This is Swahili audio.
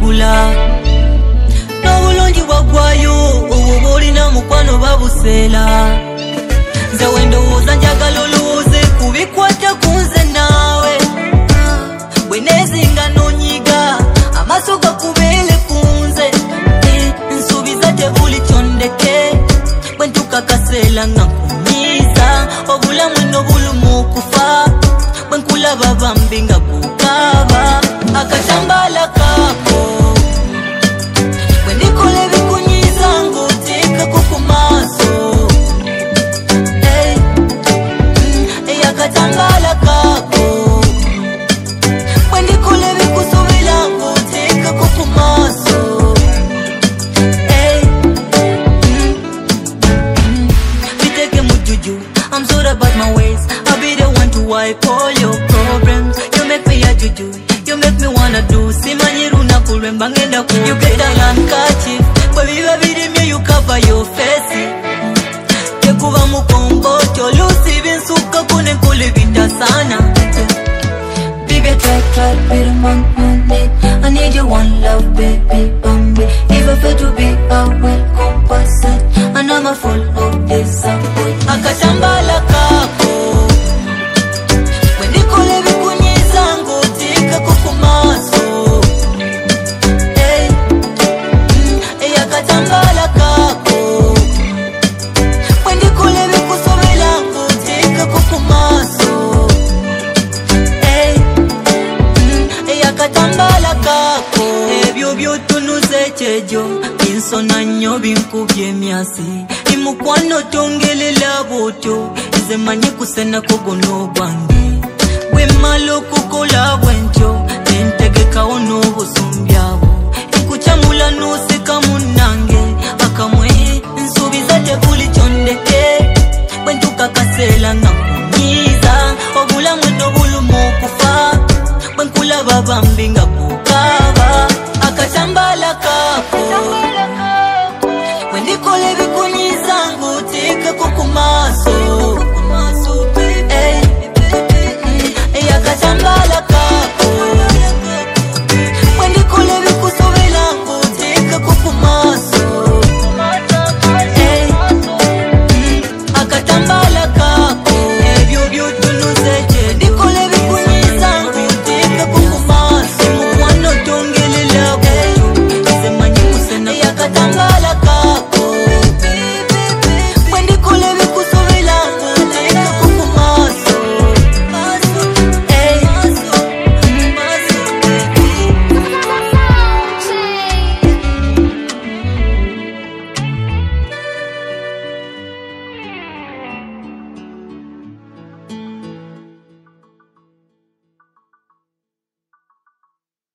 bigula n'obulungi bwagwayo obubuli na mukwano babusela nze wendowooza njagala olowooze kubikwata kunze naawe bwenezinga nonyiga amaaso gakubeere kunze nsuubiza tebuli kyondeke bwentuka kaseera nga nkunyiiza obulamu n'obulumu okufa bwenkulaba bambi nga kukaaba akatambala kako bwendikola ebikunyiiza ng'oteekako ku maaso akatambala kako bwendikola ebikusobera ng'oteekako ku maaso biteke mu jjuju. I'm sorry about my ways. I'll be the one to wipe all your problems. You make me a juju. You make me wanna do. Simanyiru na kulwemba ngenda ku. You get a handkerchief. Baby, baby, me you cover your face. Tekuva mukombocho. Lucy binsuka kune kule vinda sana. Baby, try, bit of money. I need your one love, baby, bambi. If I fail to be, I will compensate. And I'm a full of disappointment. Akatambala kako bwendikola ebikunyiiza ng'oteekako ku maaso akatambala kako bwendikola ebikusobera ng'oteekako ku maaso akatambala kako ebyo by'otunuza ekyejo binsona nnyo binkubye emyasi mukwano tongelela bwotyo nze manyi kusenako guno gwange bwe mmala okukola bwentyo nentegekawo n'obusumbyawo nkukyamula n'oseka munnange akamwe nsuubiza tebuli kyondeke bwe ntuka kaseera nga nkunyiiza obulamu n'obulumu okufa bwe nkulaba bambi nga kukaaba akatambala kako bwendikola ebikunyiiza ng'oteekako ku maaso